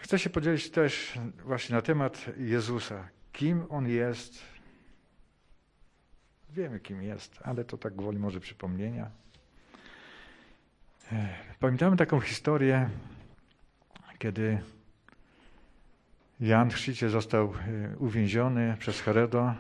Chcę się podzielić też właśnie na temat Jezusa. Kim On jest? Wiemy, kim jest, ale to tak gwoli może przypomnienia. Pamiętamy taką historię, kiedy Jan Chrzciciel został uwięziony przez Heroda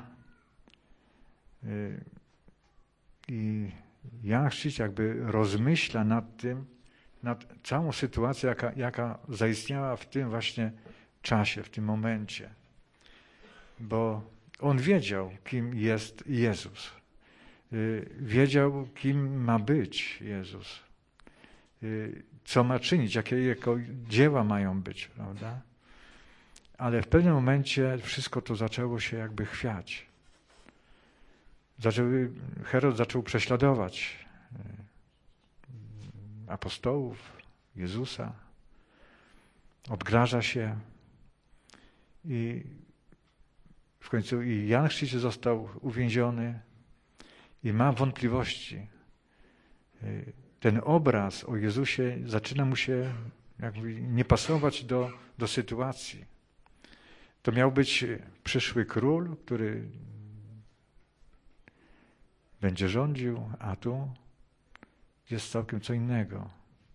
i Jan Chrzciciel jakby rozmyśla nad tym, nad całą sytuacją, jaka zaistniała w tym właśnie czasie, w tym momencie. Bo on wiedział, kim jest Jezus. Wiedział, kim ma być Jezus. Co ma czynić, jakie jego dzieła mają być, prawda? Ale w pewnym momencie wszystko to zaczęło się jakby chwiać. Herod zaczął prześladować apostołów, Jezusa. Odgraża się i w końcu i Jan Chrzciciel został uwięziony i ma wątpliwości. Ten obraz o Jezusie zaczyna mu się jakby nie pasować do sytuacji. To miał być przyszły król, który będzie rządził, a tu jest całkiem co innego.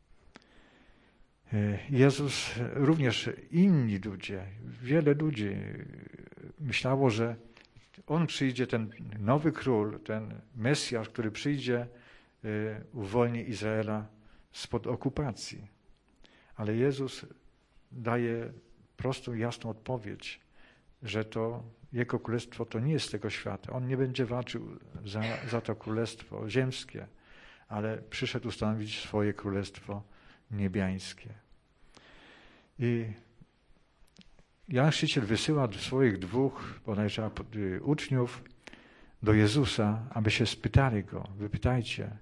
Jezus, również inni ludzie, wiele ludzi myślało, że On przyjdzie, ten nowy król, ten Mesjasz, który przyjdzie, uwolni Izraela spod okupacji. Ale Jezus daje prostą, jasną odpowiedź, że to Jego królestwo to nie jest z tego świata. On nie będzie walczył za to królestwo ziemskie, ale przyszedł ustanowić swoje królestwo niebiańskie. I Jan Chrzciciel wysyła swoich dwóch bodajże uczniów do Jezusa, aby się spytali Go. Wypytajcie,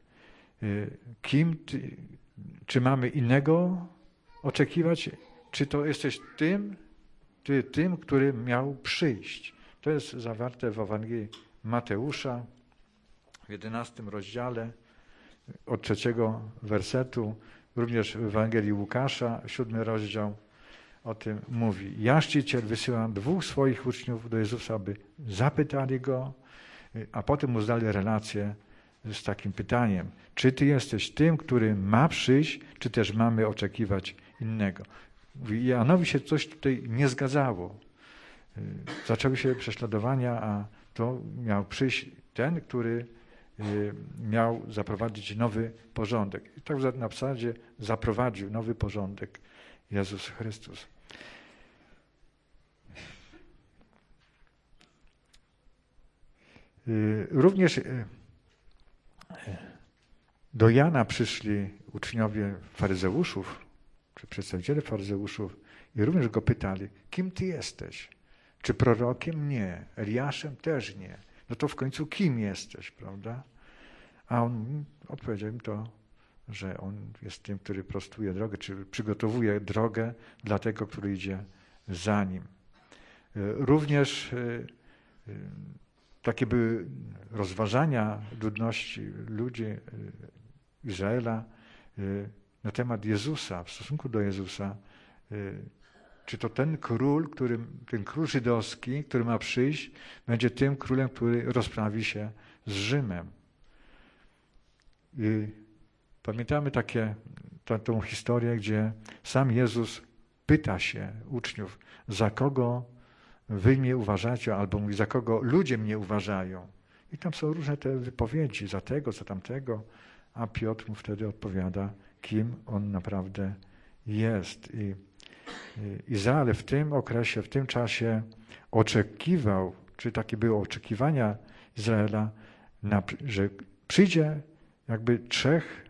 czy mamy innego oczekiwać, czy to jesteś tym, który miał przyjść. To jest zawarte w Ewangelii Mateusza w 11 rozdziale od 3 wersetu, również w Ewangelii Łukasza, 7 rozdział o tym mówi. Jan Chrzciciel wysyła dwóch swoich uczniów do Jezusa, aby zapytali Go, a potem mu zdali relację z takim pytaniem. Czy Ty jesteś tym, który ma przyjść, czy też mamy oczekiwać innego? Janowi się coś tutaj nie zgadzało. Zaczęły się prześladowania, a to miał przyjść ten, który miał zaprowadzić nowy porządek. I tak na zasadzie zaprowadził nowy porządek Jezus Chrystus. Również do Jana przyszli uczniowie faryzeuszów, czy przedstawiciele faryzeuszów i również go pytali, kim Ty jesteś? Czy prorokiem? Nie. Eliaszem? Też nie. No to w końcu kim jesteś, prawda? A on odpowiedział im to, że on jest tym, który prostuje drogę, czy przygotowuje drogę dla tego, który idzie za nim. Również takie były rozważania ludzi Izraela na temat Jezusa, w stosunku do Jezusa. Czy to ten król żydowski, który ma przyjść, będzie tym królem, który rozprawi się z Rzymem. I pamiętamy tą historię, gdzie sam Jezus pyta się uczniów, za kogo wy mnie uważacie, albo mówi, za kogo ludzie mnie uważają. I tam są różne te wypowiedzi, za tego, za tamtego, a Piotr mu wtedy odpowiada, kim on naprawdę jest. I Izrael w tym okresie, w tym czasie oczekiwał, czy takie były oczekiwania Izraela, że przyjdzie jakby trzech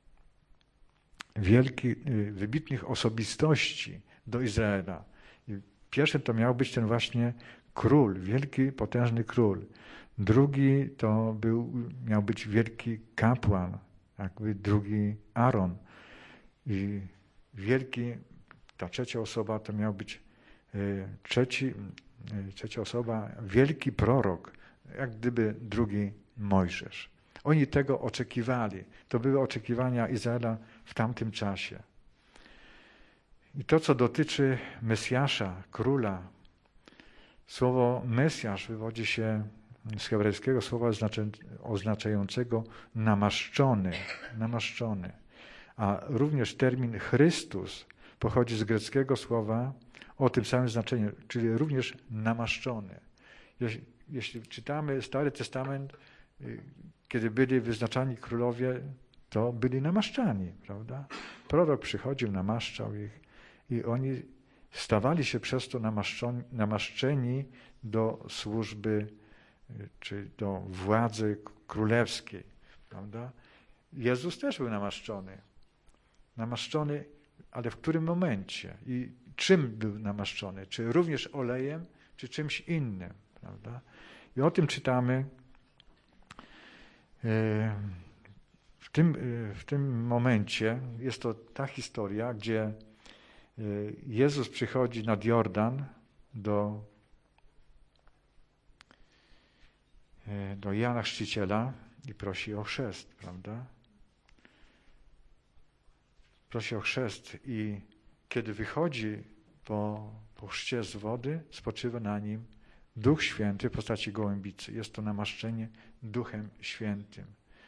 wybitnych osobistości do Izraela. I pierwszym to miał być ten właśnie król, wielki, potężny król. Drugi to miał być wielki kapłan, jakby drugi Aaron. I ta trzecia osoba to miał być trzecia osoba, wielki prorok, jak gdyby drugi Mojżesz. Oni tego oczekiwali. To były oczekiwania Izraela w tamtym czasie. I to, co dotyczy Mesjasza, króla, słowo Mesjasz wywodzi się z hebrajskiego słowa oznaczającego namaszczony, namaszczony. A również termin Chrystus pochodzi z greckiego słowa o tym samym znaczeniu, czyli również namaszczony. Jeśli czytamy Stary Testament, kiedy byli wyznaczani królowie, to byli namaszczani, prawda? Prorok przychodził, namaszczał ich i oni stawali się przez to namaszczeni do służby czy do władzy królewskiej, prawda? Jezus też był namaszczony. Namaszczony, ale w którym momencie i czym był namaszczony? Czy również olejem, czy czymś innym, prawda? I o tym czytamy w tym momencie. Jest to ta historia, gdzie Jezus przychodzi nad Jordan do Jana Chrzciciela i prosi o chrzest, prawda? Prosi o chrzest i kiedy wychodzi po chrzcie z wody, spoczywa na nim Duch Święty w postaci gołębicy. Jest to namaszczenie Duchem Świętym.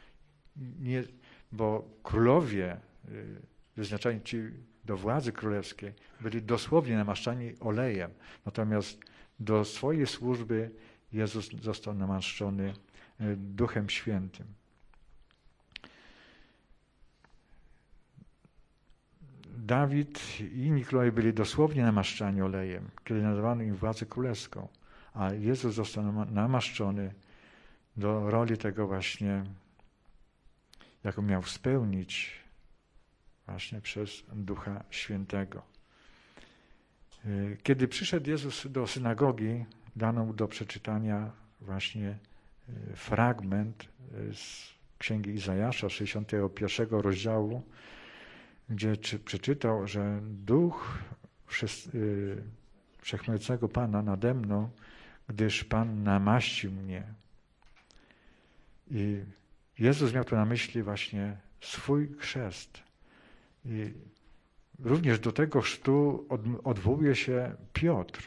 Bo królowie wyznaczani ci do władzy królewskiej byli dosłownie namaszczani olejem. Natomiast do swojej służby Jezus został namaszczony Duchem Świętym. Dawid i inni królowie byli dosłownie namaszczani olejem, kiedy nadawano im władzę królewską, a Jezus został namaszczony do roli tego właśnie, jaką miał spełnić właśnie przez Ducha Świętego. Kiedy przyszedł Jezus do synagogi, dano mu do przeczytania właśnie fragment z Księgi Izajasza, 61 rozdziału, gdzie przeczytał, że Duch Wszechmogącego Pana nade mną, gdyż Pan namaścił mnie. I Jezus miał tu na myśli właśnie swój chrzest. I również do tego chrztu odwołuje się Piotr.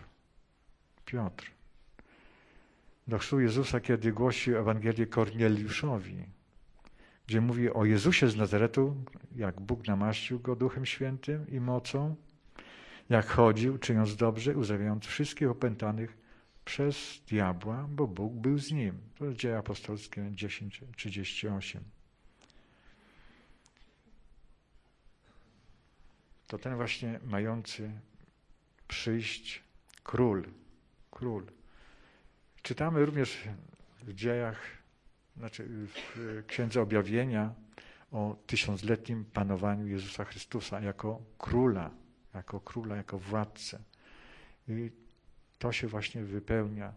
Do chrztu Jezusa, kiedy głosił Ewangelię Korneliuszowi, gdzie mówi o Jezusie z Nazaretu, jak Bóg namaścił go Duchem Świętym i mocą, jak chodził, czyniąc dobrze, uzdrawiając wszystkich opętanych przez diabła, bo Bóg był z nim. To jest Dzieje Apostolskie 10:38. To ten właśnie mający przyjść król. Czytamy również w dziejach, w Księdze Objawienia o 1000-letnim panowaniu Jezusa Chrystusa jako króla, jako władcę. I to się właśnie wypełnia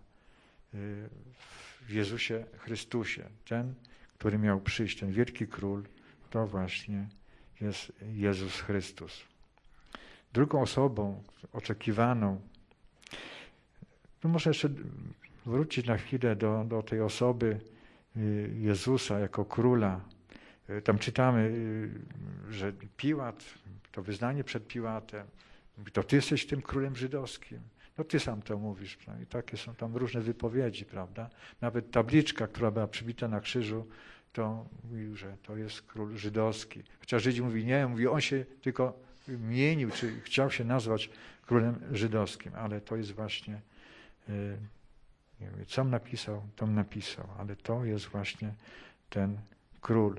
w Jezusie Chrystusie. Ten, który miał przyjść, ten wielki król, to właśnie jest Jezus Chrystus. Drugą osobą oczekiwaną, no może jeszcze wrócić na chwilę do tej osoby Jezusa jako króla. Tam czytamy, że Piłat, to wyznanie przed Piłatem, mówi, to ty jesteś tym królem żydowskim. No ty sam to mówisz. I takie są tam różne wypowiedzi, prawda? Nawet tabliczka, która była przybita na krzyżu, to mówił, że to jest król żydowski. Chociaż Żydzi mówi nie, mówi, on się tylko mienił, czy chciał się nazwać królem żydowskim, ale to jest właśnie, nie wiem, co napisał, ale to jest właśnie ten król.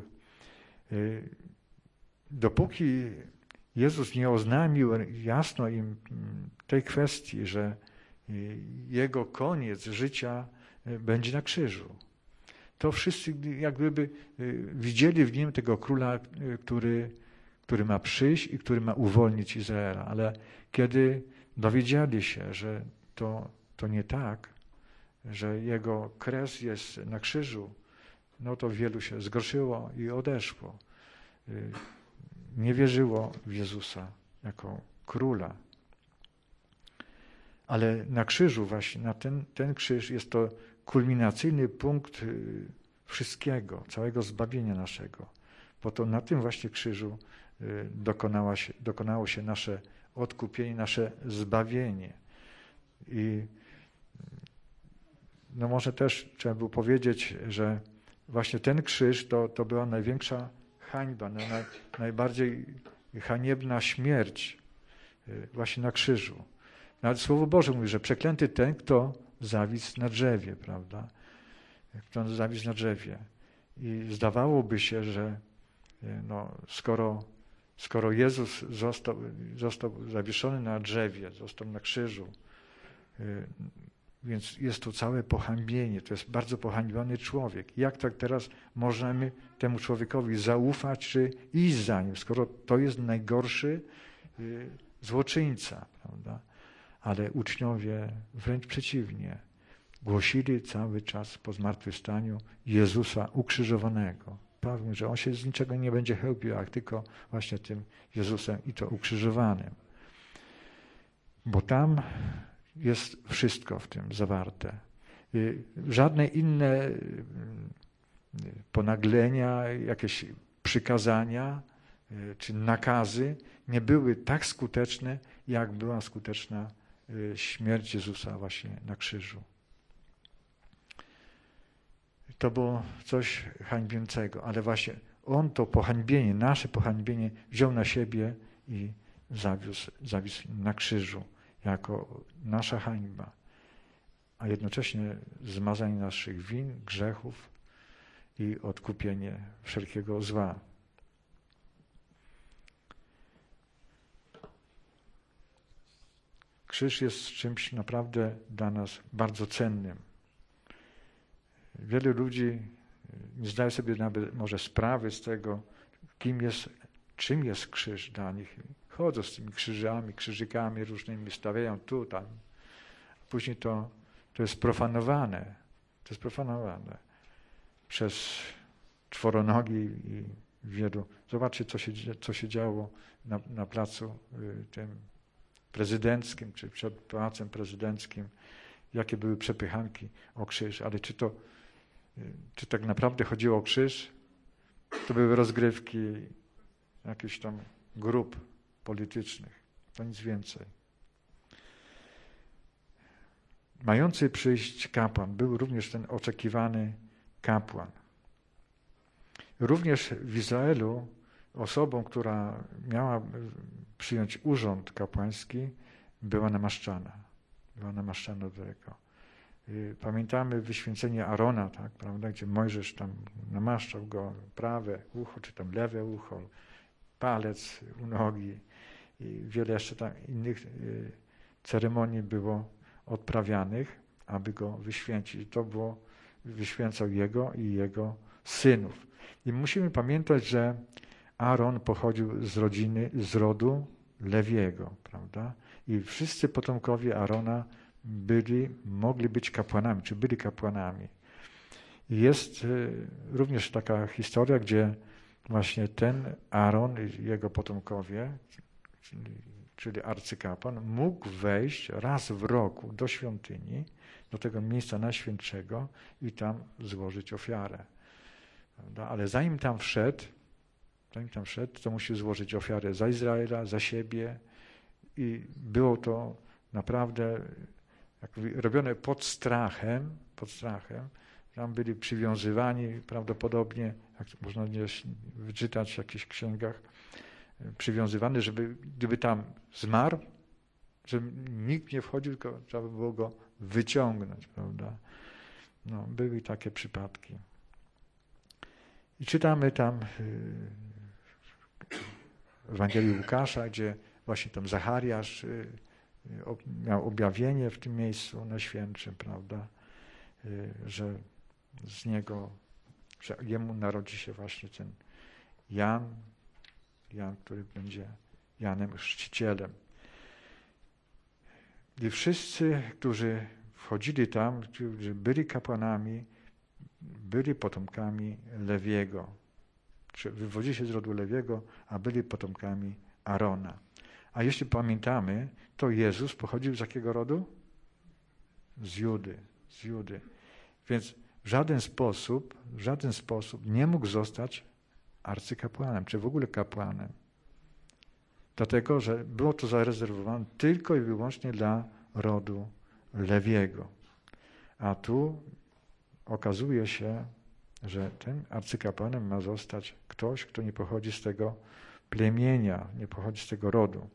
Dopóki Jezus nie oznajmił jasno im tej kwestii, że jego koniec życia będzie na krzyżu, to wszyscy jak gdyby widzieli w nim tego króla, który ma przyjść i który ma uwolnić Izraela. Ale kiedy dowiedzieli się, że to nie tak, że jego kres jest na krzyżu, no to wielu się zgorszyło i odeszło. Nie wierzyło w Jezusa jako króla. Ale na krzyżu właśnie, na ten krzyż jest to kulminacyjny punkt wszystkiego, całego zbawienia naszego. Bo to na tym właśnie krzyżu dokonało się nasze odkupienie, nasze zbawienie. I no może też trzeba było powiedzieć, że właśnie ten krzyż to była największa hańba, najbardziej haniebna śmierć właśnie na krzyżu. Nawet Słowo Boże mówi, że przeklęty ten, kto zawisł na drzewie, prawda? Kto zawisł na drzewie. I zdawałoby się, że no, skoro Jezus został zawieszony na drzewie, został na krzyżu, więc jest to całe pohańbienie, to jest bardzo pohańbiony człowiek. Jak tak teraz możemy temu człowiekowi zaufać, czy iść za nim, skoro to jest najgorszy złoczyńca, prawda? Ale uczniowie wręcz przeciwnie, głosili cały czas po zmartwychwstaniu Jezusa ukrzyżowanego. Prawmy, że on się z niczego nie będzie chełpił, jak tylko właśnie tym Jezusem i to ukrzyżowanym. Bo tam jest wszystko w tym zawarte. Żadne inne ponaglenia, jakieś przykazania czy nakazy nie były tak skuteczne, jak była skuteczna śmierć Jezusa właśnie na krzyżu. To było coś hańbiącego, ale właśnie On to pohańbienie, nasze pohańbienie wziął na siebie i zawisł na krzyżu jako nasza hańba, a jednocześnie zmazanie naszych win, grzechów i odkupienie wszelkiego zła. Krzyż jest czymś naprawdę dla nas bardzo cennym. Wielu ludzi nie zdaje sobie nawet może sprawy z tego, czym jest krzyż dla nich. Chodzą z tymi krzyżami, krzyżykami różnymi, stawiają tu, tam. Później to jest profanowane. To jest profanowane przez czworonogi i wielu. Zobaczcie, co się działo na placu tym prezydenckim, czy przed pałacem prezydenckim. Jakie były przepychanki o krzyż. Ale czy tak naprawdę chodziło o krzyż? To były rozgrywki jakichś tam grup politycznych. To nic więcej. Mający przyjść kapłan był również ten oczekiwany kapłan. Również w Izraelu osobą, która miała przyjąć urząd kapłański, była namaszczana. Była namaszczana do tego. Pamiętamy wyświęcenie Arona, tak, prawda, gdzie Mojżesz tam namaszczał go prawe ucho, czy tam lewe ucho, palec u nogi i wiele jeszcze tam innych ceremonii było odprawianych, aby go wyświęcić. To było, wyświęcał jego i jego synów. I musimy pamiętać, że Aaron pochodził z rodu Lewiego, prawda? I wszyscy potomkowie Aarona mogli być kapłanami, czy byli kapłanami. I jest również taka historia, gdzie właśnie ten Aaron i jego potomkowie, czyli arcykapłan, mógł wejść raz w roku do świątyni, do tego miejsca najświętszego i tam złożyć ofiarę. Prawda? Ale zanim tam wszedł, to musiał złożyć ofiarę za Izraela, za siebie i było to naprawdę robione pod strachem. Tam byli przywiązywani prawdopodobnie, jak można wyczytać w jakichś księgach, przywiązywany, żeby gdyby tam zmarł, żeby nikt nie wchodził, tylko trzeba by było go wyciągnąć, prawda? No, były takie przypadki. I czytamy tam w Ewangelii Łukasza, gdzie właśnie tam Zachariasz miał objawienie w tym miejscu najświętszym, prawda, że z niego, że jemu narodzi się właśnie ten Jan, który będzie Janem Chrzcicielem. I wszyscy, którzy wchodzili tam, którzy byli kapłanami, byli potomkami Lewiego. Czy wywodzili się z rodu Lewiego, a byli potomkami Arona. A jeśli pamiętamy, to Jezus pochodził z jakiego rodu? Z Judy. Więc w żaden sposób nie mógł zostać arcykapłanem, czy w ogóle kapłanem. dlatego że było to zarezerwowane tylko i wyłącznie dla rodu Lewiego. A tu okazuje się, że tym arcykapłanem ma zostać ktoś, kto nie pochodzi z tego plemienia, nie pochodzi z tego rodu.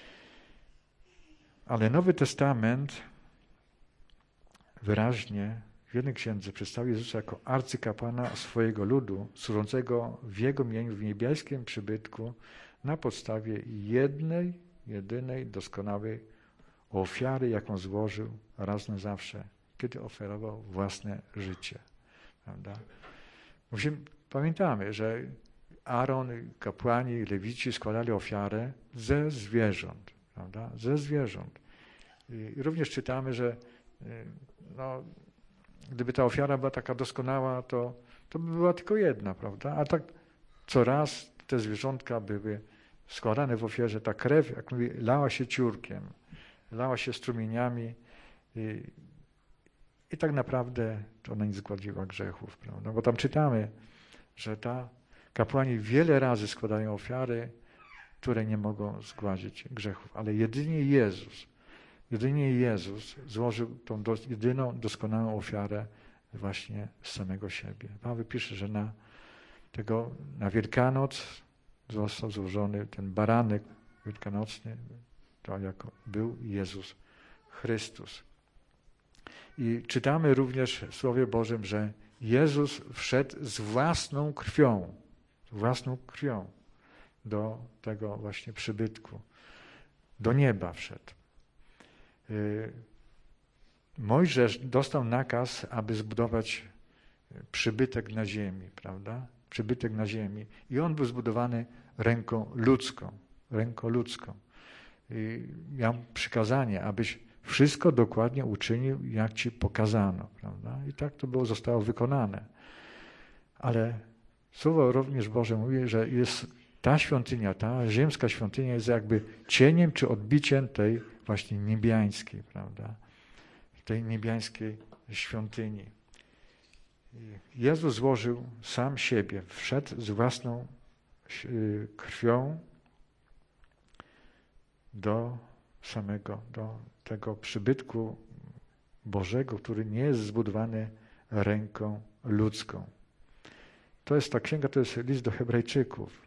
Ale Nowy Testament wyraźnie w jednej księdze przedstawił Jezusa jako arcykapłana swojego ludu, służącego w Jego imieniu w niebieskim przybytku na podstawie jednej, jedynej, doskonałej ofiary, jaką złożył raz na zawsze, kiedy oferował własne życie. Prawda? Pamiętamy, że Aaron, kapłani, lewici składali ofiarę ze zwierząt. Prawda? Ze zwierząt. I również czytamy, że gdyby ta ofiara była taka doskonała, to by była tylko jedna, prawda? A tak co raz te zwierzątka były składane w ofierze. Ta krew, jak mówię, lała się ciurkiem, lała się strumieniami i tak naprawdę to ona nie zgładziła grzechów, prawda? Bo tam czytamy, że kapłani wiele razy składają ofiary, które nie mogą zgładzić grzechów, ale jedynie Jezus złożył tą jedyną doskonałą ofiarę właśnie z samego siebie. Paweł pisze, że na Wielkanoc został złożony ten baranek wielkanocny, to jako był Jezus Chrystus. I czytamy również w Słowie Bożym, że Jezus wszedł z własną krwią do tego właśnie przybytku. Do nieba wszedł. Mojżesz dostał nakaz, aby zbudować przybytek na ziemi, prawda? Przybytek na ziemi. I on był zbudowany ręką ludzką. I miał przykazanie, abyś wszystko dokładnie uczynił, jak ci pokazano, prawda? I tak to zostało wykonane. Ale Słowo również Boże mówi, że jest ta świątynia, ta ziemska świątynia jest jakby cieniem czy odbiciem tej właśnie niebiańskiej, prawda? Tej niebiańskiej świątyni. Jezus złożył sam siebie, wszedł z własną krwią do tego przybytku Bożego, który nie jest zbudowany ręką ludzką. Ta księga to jest list do Hebrajczyków.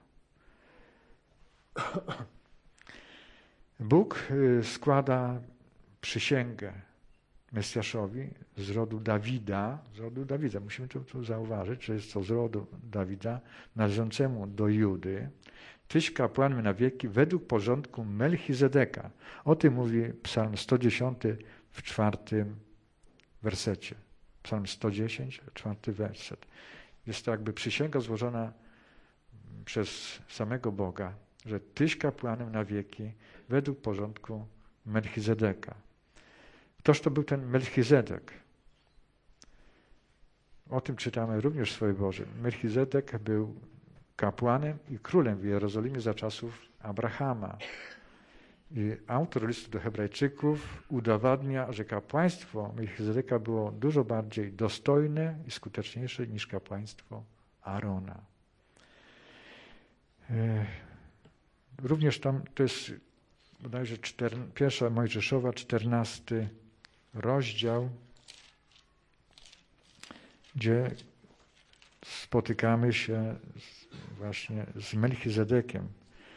Bóg składa przysięgę Mesjaszowi z rodu Dawida. Musimy to zauważyć, że jest to z rodu Dawida, należącemu do Judy. Tyś kapłanem na wieki według porządku Melchizedeka. O tym mówi Psalm 110 w 4 wersecie. Psalm 110, 4 werset. Jest to jakby przysięga złożona przez samego Boga, że tyś kapłanem na wieki według porządku Melchizedeka. Ktoż to był ten Melchizedek? O tym czytamy również w Słowie Bożym. Melchizedek był kapłanem i królem w Jerozolimie za czasów Abrahama. I autor listu do Hebrajczyków udowadnia, że kapłaństwo Melchizedeka było dużo bardziej dostojne i skuteczniejsze niż kapłaństwo Aarona. Również tam to jest bodajże 1 Mojżeszowa, 14 rozdział, gdzie spotykamy się właśnie z Melchizedekiem.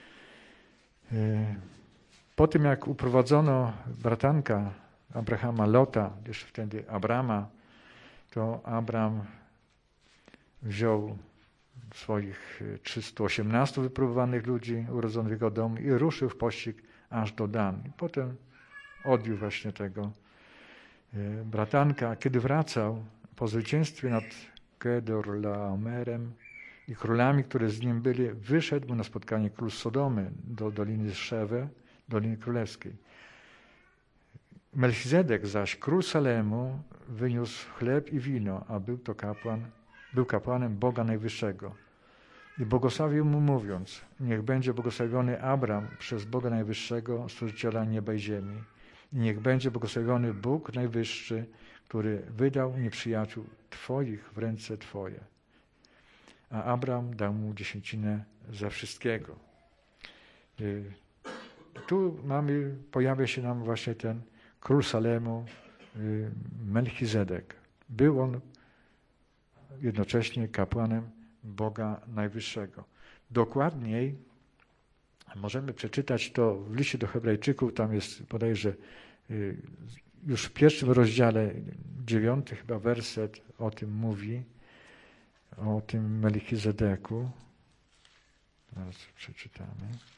Po tym, jak uprowadzono bratanka Abrahama, Lota, jeszcze wtedy Abrama, to Abram wziął swoich 318 wypróbowanych ludzi urodzonych w jego domu i ruszył w pościg aż do Dan. I potem odbił właśnie tego bratanka. Kiedy wracał po zwycięstwie nad Kedorlaomerem i królami, które z nim byli, wyszedł mu na spotkanie król Sodomy do Doliny Szewe, Doliny Królewskiej. Melchizedek zaś, król Salemu, wyniósł chleb i wino, a był kapłanem Boga Najwyższego. I błogosławił mu mówiąc, niech będzie błogosławiony Abram przez Boga Najwyższego, Stworzyciela nieba i ziemi. I niech będzie błogosławiony Bóg Najwyższy, który wydał nieprzyjaciół Twoich w ręce Twoje. A Abram dał mu dziesięcinę ze wszystkiego. Tu pojawia się nam właśnie ten król Salemu, Melchizedek. Był on jednocześnie kapłanem Boga Najwyższego. Dokładniej możemy przeczytać to w liście do Hebrajczyków, tam jest bodajże już w pierwszym rozdziale, 9 chyba werset o tym mówi, o tym Melchizedeku. Zaraz przeczytamy.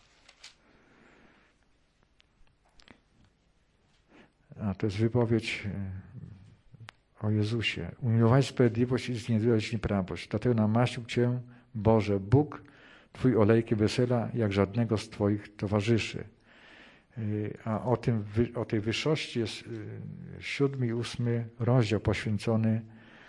A to jest wypowiedź o Jezusie. Umiłowałeś sprawiedliwość i zniewoliłeś nieprawość. Dlatego namaścił Cię, Boże, Bóg, Twój olejkiem wesela, jak żadnego z Twoich towarzyszy. A o tej wyższości jest 7 i 8 rozdział poświęcony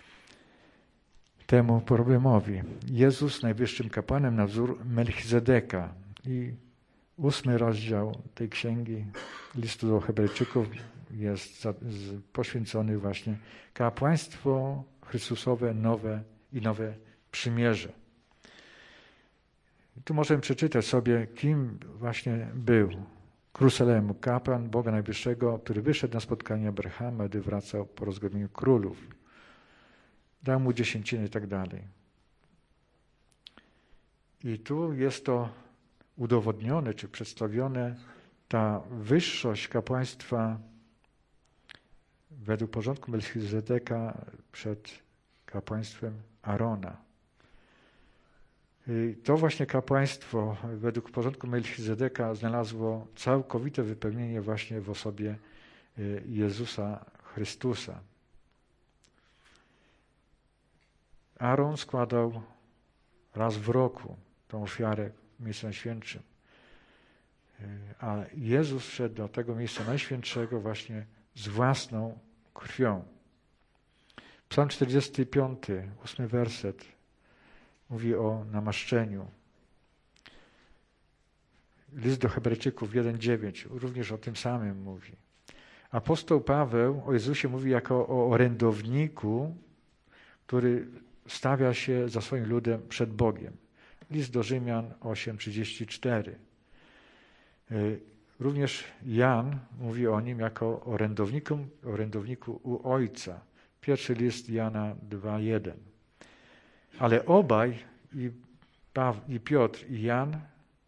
temu problemowi. Jezus najwyższym kapłanem na wzór Melchizedeka. I 8 rozdział tej księgi listu do Hebrajczyków jest poświęcony właśnie kapłaństwo Chrystusowe nowe przymierze. I tu możemy przeczytać sobie, kim właśnie był król Salemu, kapłan Boga Najwyższego, który wyszedł na spotkanie Abrahama, gdy wracał po rozgromieniu królów. Dał mu dziesięciny i tak dalej. I tu jest to udowodnione, czy przedstawione, ta wyższość kapłaństwa według porządku Melchizedeka przed kapłaństwem Arona. I to właśnie kapłaństwo według porządku Melchizedeka znalazło całkowite wypełnienie właśnie w osobie Jezusa Chrystusa. Aaron składał raz w roku tą ofiarę w miejscu najświętszym, a Jezus szedł do tego miejsca najświętszego właśnie z własną krwią. Psalm 45, 8 werset mówi o namaszczeniu. List do Hebrajczyków 1:9 również o tym samym mówi. Apostoł Paweł o Jezusie mówi jako o orędowniku, który stawia się za swoim ludem przed Bogiem. List do Rzymian 8:34. Również Jan mówi o nim jako o orędowniku u Ojca. Pierwszy list Jana 2:1. Ale obaj, i Piotr, i Jan,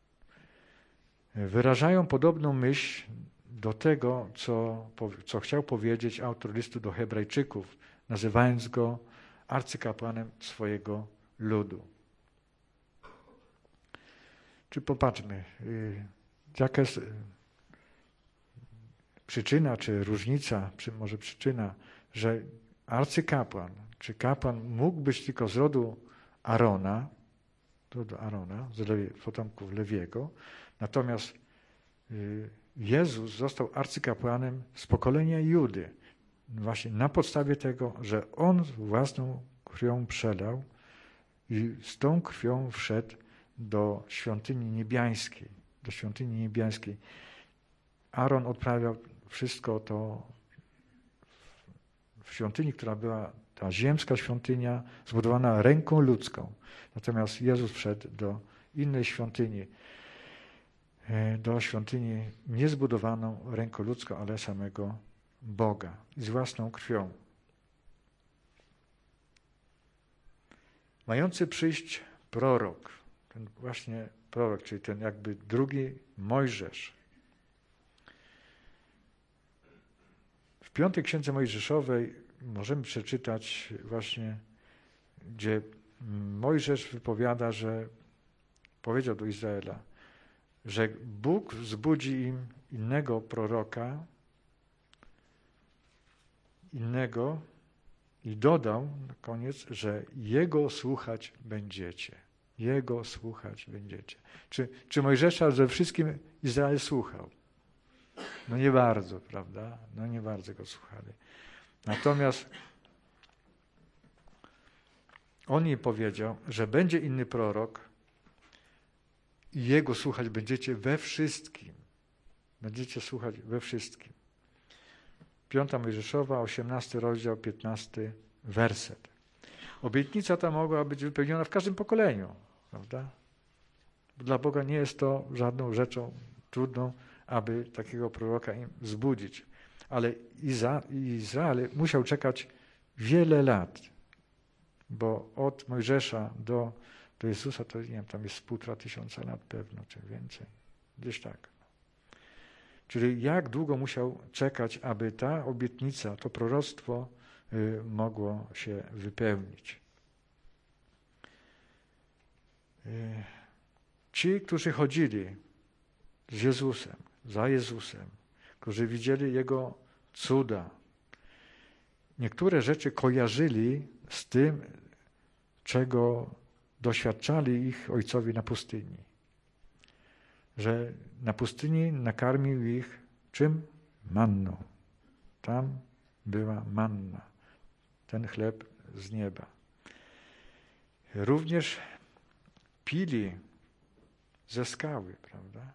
wyrażają podobną myśl do tego, co chciał powiedzieć autor listu do Hebrajczyków, nazywając go arcykapłanem swojego ludu. Czy popatrzmy, jaka jest przyczyna, czy różnica, czy może przyczyna, że arcykapłan, czy kapłan mógł być tylko z rodu Arona, z potomków Lewiego, natomiast Jezus został arcykapłanem z pokolenia Judy. Właśnie na podstawie tego, że On własną krwią przelał i z tą krwią wszedł do świątyni niebiańskiej. Aaron odprawiał wszystko to w świątyni, która była ta ziemska świątynia zbudowana ręką ludzką. Natomiast Jezus wszedł do innej świątyni, do świątyni niezbudowaną ręką ludzką, ale samego Boga i z własną krwią. Mający przyjść prorok, ten właśnie prorok, czyli ten jakby drugi Mojżesz. W 5 Księdze Mojżeszowej możemy przeczytać właśnie, gdzie Mojżesz wypowiada, że powiedział do Izraela, że Bóg wzbudzi im innego proroka, i dodał na koniec, że Jego słuchać będziecie. Jego słuchać będziecie. Czy Mojżesza ze wszystkim Izrael słuchał? No nie bardzo, prawda? No nie bardzo go słuchali. Natomiast on im powiedział, że będzie inny prorok i Jego słuchać będziecie we wszystkim. Będziecie słuchać we wszystkim. 5 Mojżeszowa, 18 rozdział, 15 werset. Obietnica ta mogła być wypełniona w każdym pokoleniu, prawda? Dla Boga nie jest to żadną rzeczą trudną, aby takiego proroka im wzbudzić. Ale Izrael musiał czekać wiele lat, bo od Mojżesza do Jezusa to nie wiem, tam jest 1500 lat pewno, czy więcej. Gdzieś tak. Czyli jak długo musiał czekać, aby ta obietnica, to proroctwo mogło się wypełnić. Ci, którzy chodzili z Jezusem, za Jezusem, którzy widzieli Jego cuda, niektóre rzeczy kojarzyli z tym, czego doświadczali ich ojcowie na pustyni. Że na pustyni nakarmił ich czym? Manną. Tam była manna. Ten chleb z nieba. Również pili ze skały, prawda?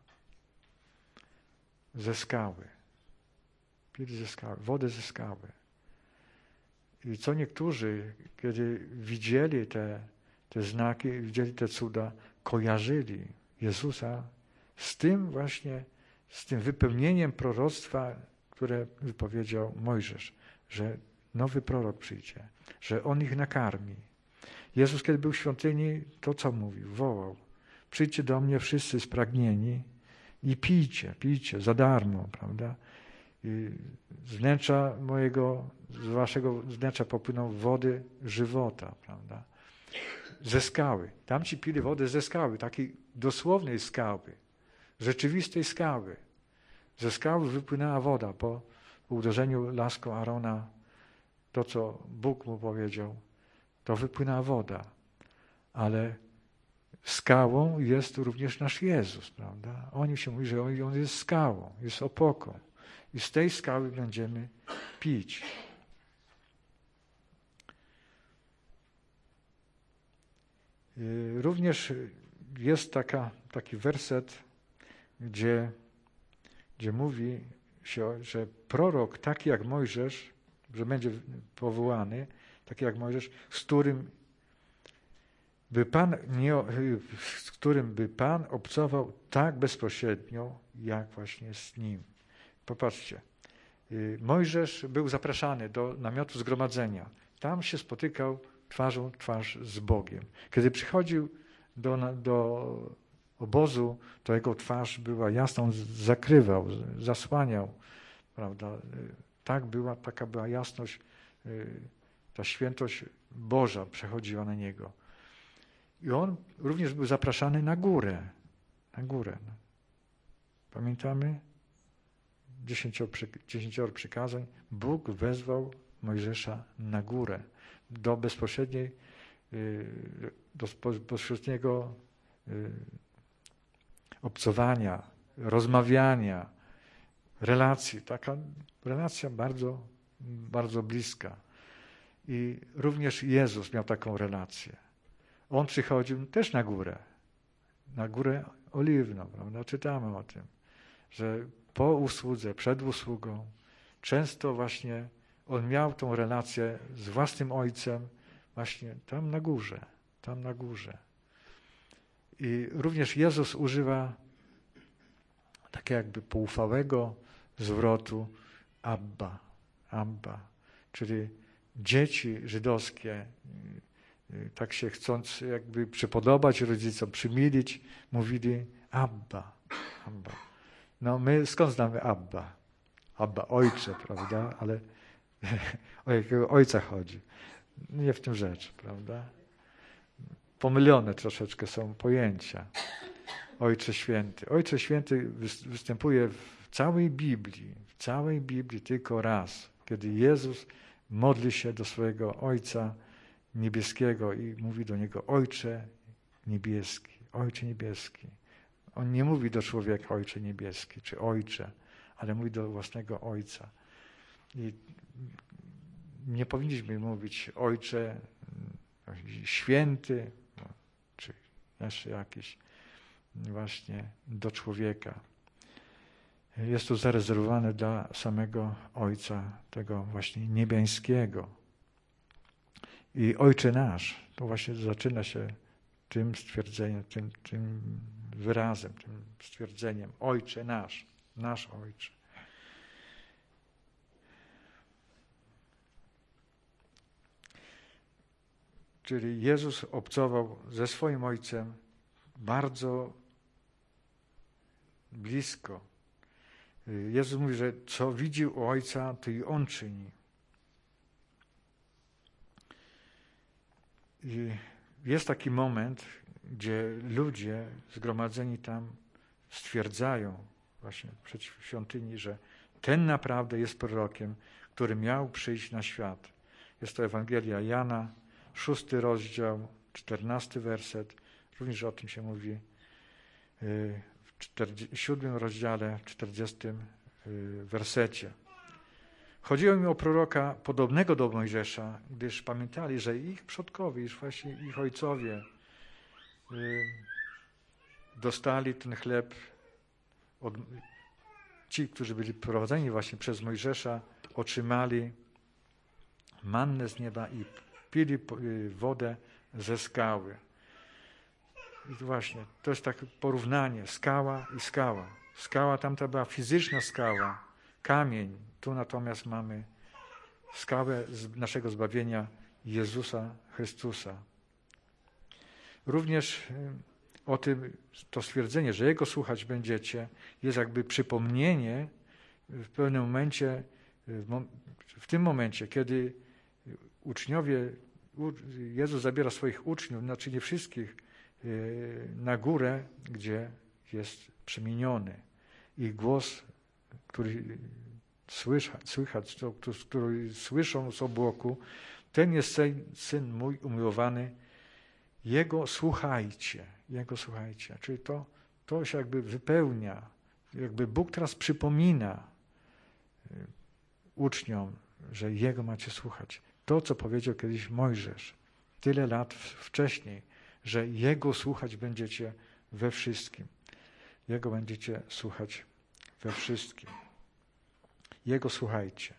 Ze skały. Pili ze skały, wodę ze skały. I co niektórzy, kiedy widzieli te znaki, widzieli te cuda, kojarzyli Jezusa z tym właśnie, z tym wypełnieniem proroctwa, które wypowiedział Mojżesz, że nowy prorok przyjdzie, że on ich nakarmi. Jezus, kiedy był w świątyni, to co mówił? Wołał: przyjdźcie do mnie wszyscy spragnieni i pijcie za darmo, prawda? I z wnętrza z waszego wnętrza popłyną wody żywota, prawda? Ze skały. Tamci pili wodę ze skały, takiej dosłownej skały, rzeczywistej skały. Ze skały wypłynęła woda po uderzeniu laską Arona, to co Bóg mu powiedział, to wypłynęła woda. Ale skałą jest również nasz Jezus, prawda? Oni się mówi, że On jest skałą, jest opoką. I z tej skały będziemy pić. Również jest taki werset, gdzie mówi się, że prorok taki jak Mojżesz, że będzie powołany, taki jak Mojżesz, z którym by Pan obcował tak bezpośrednio, jak właśnie z nim. Popatrzcie, Mojżesz był zapraszany do namiotu zgromadzenia. Tam się spotykał twarzą w twarz z Bogiem. Kiedy przychodził do obozu, to jego twarz była jasna, on zakrywał, zasłaniał, prawda? Taka była jasność, ta świętość Boża przechodziła na niego. I on również był zapraszany na górę. Pamiętamy? 10 przykazań. Bóg wezwał Mojżesza na górę do bezpośredniego obcowania, rozmawiania, relacji. Taka relacja bardzo, bardzo bliska. I również Jezus miał taką relację. On przychodził też na Górę Oliwną, prawda? Czytamy o tym, że po usłudze, przed usługą, często właśnie on miał tą relację z własnym Ojcem właśnie tam na górze. I również Jezus używa takiego jakby poufałego zwrotu Abba, czyli dzieci żydowskie, tak się chcąc jakby przypodobać rodzicom, przymilić, mówili Abba. No my skąd znamy Abba? Abba, ojcze, prawda? Ale o jakiego ojca chodzi? Nie w tym rzecz, prawda? Pomylone troszeczkę są pojęcia. Ojcze Święty. Ojcze Święty występuje w całej Biblii tylko raz, kiedy Jezus modli się do swojego Ojca Niebieskiego i mówi do Niego: Ojcze Niebieski, Ojcze Niebieski. On nie mówi do człowieka Ojcze Niebieski, czy Ojcze, ale mówi do własnego Ojca. I nie powinniśmy mówić Ojcze Święty, czy jeszcze jakiś właśnie do człowieka. Jest to zarezerwowane dla samego Ojca, tego właśnie niebiańskiego. I Ojcze nasz, to właśnie zaczyna się tym stwierdzeniem, tym wyrazem, tym stwierdzeniem. Ojcze nasz. nasz Ojcze. Czyli Jezus obcował ze swoim Ojcem bardzo blisko. Jezus mówi, że co widzi u Ojca, to i On czyni. I jest taki moment, gdzie ludzie zgromadzeni tam stwierdzają właśnie przeciw świątyni, że ten naprawdę jest prorokiem, który miał przyjść na świat. Jest to Ewangelia Jana, 6 rozdział, 14 werset. Również o tym się mówi w 7 rozdziale, 40 wersecie. Chodziło mi o proroka podobnego do Mojżesza, gdyż pamiętali, że ich przodkowie, iż właśnie ich ojcowie dostali ten chleb, ci, którzy byli prowadzeni właśnie przez Mojżesza, otrzymali mannę z nieba i pili wodę ze skały. I właśnie, to jest takie porównanie, skała i skała. Skała tamta była fizyczna skała, kamień. Tu natomiast mamy skałę z naszego zbawienia Jezusa Chrystusa. Również o tym, to stwierdzenie, że Jego słuchać będziecie, jest jakby przypomnienie w pewnym momencie, w tym momencie, kiedy uczniowie, Jezus zabiera swoich uczniów, znaczy nie wszystkich, na górę, gdzie jest przemieniony. Ich głos, który słychać, który słyszą z obłoku, ten jest Syn mój umiłowany, Jego słuchajcie. Jego słuchajcie. Czyli to się jakby wypełnia, jakby Bóg teraz przypomina uczniom, że Jego macie słuchać. To, co powiedział kiedyś Mojżesz, tyle lat wcześniej, że Jego słuchać będziecie we wszystkim. Jego będziecie słuchać we wszystkim. Jego słuchajcie.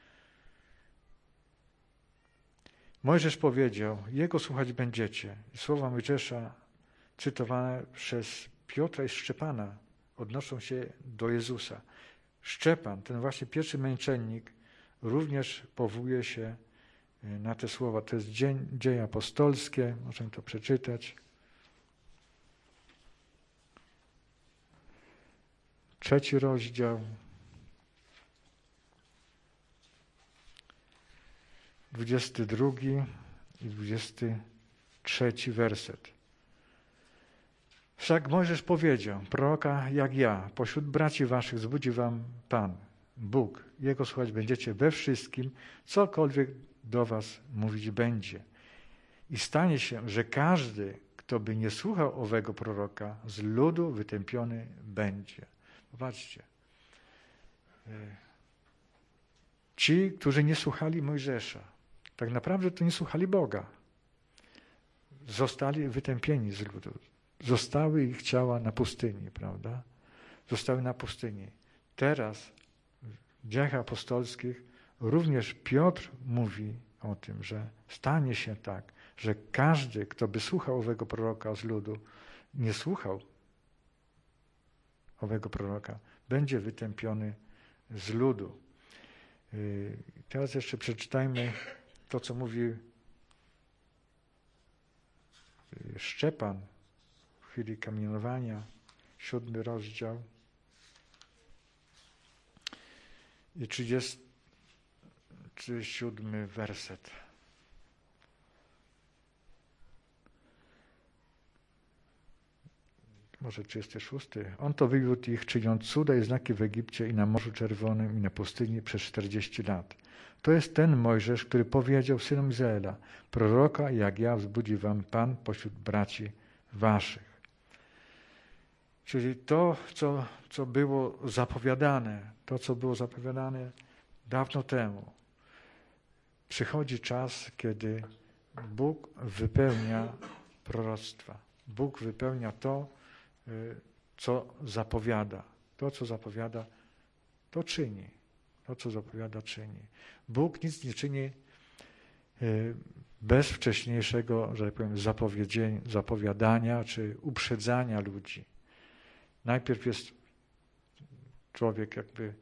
Mojżesz powiedział, Jego słuchać będziecie. I słowa Mojżesza cytowane przez Piotra i Szczepana odnoszą się do Jezusa. Szczepan, ten właśnie pierwszy męczennik, również powołuje się na te słowa. To jest Dzieje apostolskie, możemy to przeczytać. 3 rozdział, 22 i 23 werset. Wszak Mojżesz powiedział, proroka jak ja, pośród braci waszych zbudzi wam Pan, Bóg. Jego słuchać będziecie we wszystkim, cokolwiek do was mówić będzie. I stanie się, że każdy, kto by nie słuchał owego proroka, z ludu wytępiony będzie. Zobaczcie. Ci, którzy nie słuchali Mojżesza, tak naprawdę to nie słuchali Boga. Zostali wytępieni z ludu. Zostały ich ciała na pustyni, prawda? Zostały na pustyni. Teraz w Dziejach Apostolskich również Piotr mówi o tym, że stanie się tak, że każdy, kto by słuchał owego proroka z ludu, nie słuchał owego proroka, będzie wytępiony z ludu. Teraz jeszcze przeczytajmy to, co mówi Szczepan w chwili kamienowania, 7 rozdział i 37 werset. Może 36. On to wywiódł ich, czyniąc cuda i znaki w Egipcie i na Morzu Czerwonym i na pustyni przez 40 lat. To jest ten Mojżesz, który powiedział synom Izraela, proroka jak ja wzbudzi wam Pan pośród braci waszych. Czyli to, co było zapowiadane, dawno temu. Przychodzi czas, kiedy Bóg wypełnia proroctwa. Bóg wypełnia to, co zapowiada. To, co zapowiada, to czyni. To, co zapowiada, czyni. Bóg nic nie czyni bez wcześniejszego, że tak powiem, zapowiadania czy uprzedzania ludzi. Najpierw jest człowiek jakby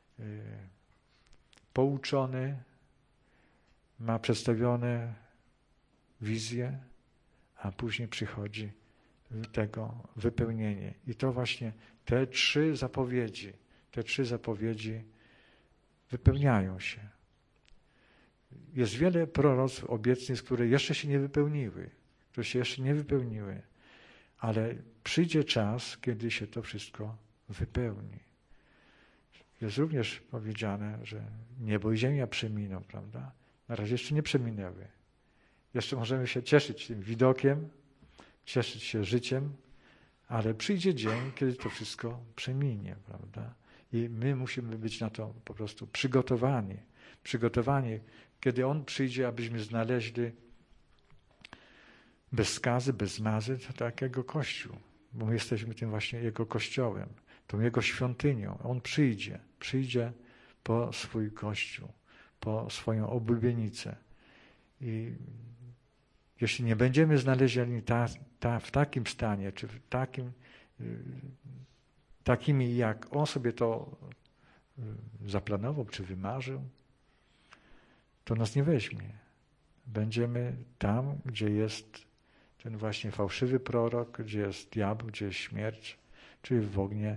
pouczony, ma przedstawione wizje, a później przychodzi tego wypełnienie. I to właśnie te trzy zapowiedzi wypełniają się. Jest wiele proroctw, obietnic, które jeszcze się nie wypełniły, ale przyjdzie czas, kiedy się to wszystko wypełni. Jest również powiedziane, że niebo i ziemia przeminą, prawda? Na razie jeszcze nie przeminęły. Jeszcze możemy się cieszyć tym widokiem, cieszyć się życiem, ale przyjdzie dzień, kiedy to wszystko przeminie, prawda? I my musimy być na to po prostu przygotowani, kiedy On przyjdzie, abyśmy znaleźli bez skazy, bez mazy, tak Jego Kościół, bo my jesteśmy tym właśnie Jego Kościołem, tą Jego świątynią. On przyjdzie po swój Kościół, po swoją oblubienicę. I jeśli nie będziemy znalezieni w takim stanie, czy w takimi, jak On sobie to zaplanował, czy wymarzył, to nas nie weźmie. Będziemy tam, gdzie jest ten właśnie fałszywy prorok, gdzie jest diabeł, gdzie jest śmierć, czyli w ognie,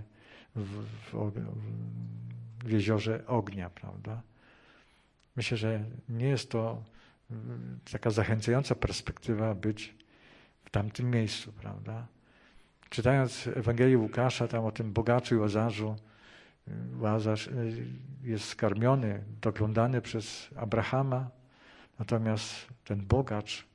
w jeziorze ognia, prawda? Myślę, że nie jest to taka zachęcająca perspektywa być w tamtym miejscu, prawda? Czytając Ewangelię Łukasza, tam o tym bogaczu i Łazarzu, Łazarz jest skarmiony, doglądany przez Abrahama, natomiast ten bogacz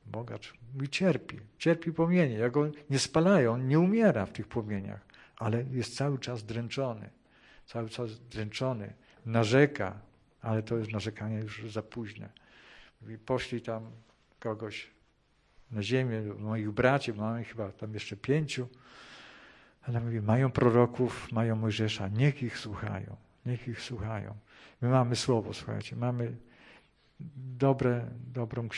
cierpi płomienie. Jak go nie spalają, on nie umiera w tych płomieniach, ale jest cały czas dręczony, narzeka, ale to jest narzekanie już za późne. Mówi, poszli tam kogoś na ziemię, moich braci, mamy chyba tam jeszcze 5, ale mówi, mają proroków, mają Mojżesza, niech ich słuchają. My mamy słowo, słuchajcie, mamy dobrą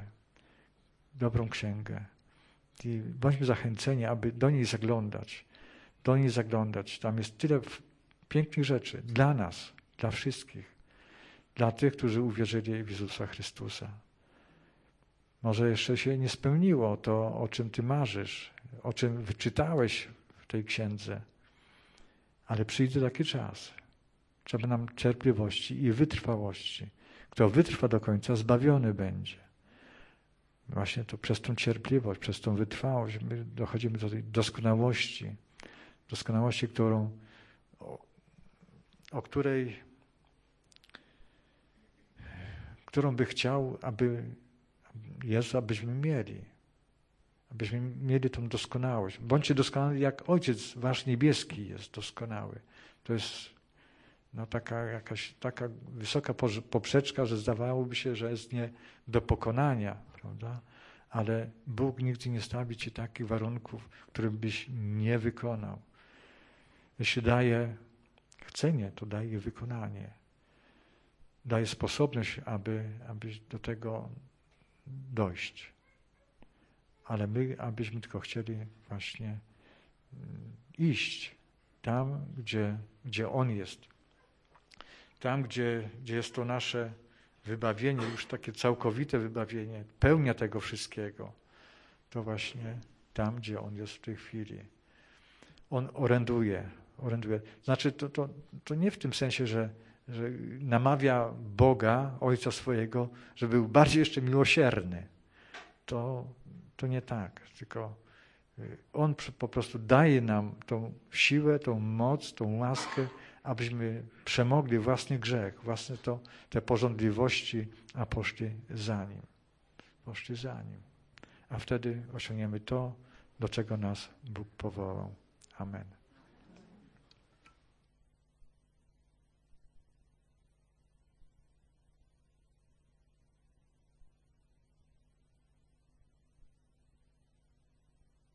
księgę. I bądźmy zachęceni, aby do niej zaglądać. Tam jest tyle pięknych rzeczy dla nas, dla wszystkich, dla tych, którzy uwierzyli w Jezusa Chrystusa. Może jeszcze się nie spełniło to, o czym ty marzysz, o czym wyczytałeś w tej księdze, ale przyjdzie taki czas. Trzeba nam cierpliwości i wytrwałości. Kto wytrwa do końca, zbawiony będzie. Właśnie to przez tą cierpliwość, przez tą wytrwałość my dochodzimy do tej doskonałości, którą by chciał, abyśmy mieli. Abyśmy mieli tą doskonałość. Bądźcie doskonali, jak Ojciec wasz niebieski jest doskonały. To jest taka wysoka poprzeczka, że zdawałoby się, że jest nie do pokonania, prawda? Ale Bóg nigdy nie stawi ci takich warunków, których byś nie wykonał. Jeśli daje chcenie, to daje wykonanie. Daje sposobność, aby do tego dojść. Ale my, abyśmy tylko chcieli właśnie iść tam, gdzie On jest. Tam, gdzie jest to nasze wybawienie, już takie całkowite wybawienie, pełnia tego wszystkiego, to właśnie tam, gdzie On jest w tej chwili. On oręduje. Znaczy, to nie w tym sensie, że namawia Boga, Ojca swojego, żeby był bardziej jeszcze miłosierny. To nie tak, tylko On po prostu daje nam tą siłę, tą moc, tą łaskę, abyśmy przemogli własny grzech, własne te pożądliwości, a poszli za Nim. A wtedy osiągniemy to, do czego nas Bóg powołał. Amen.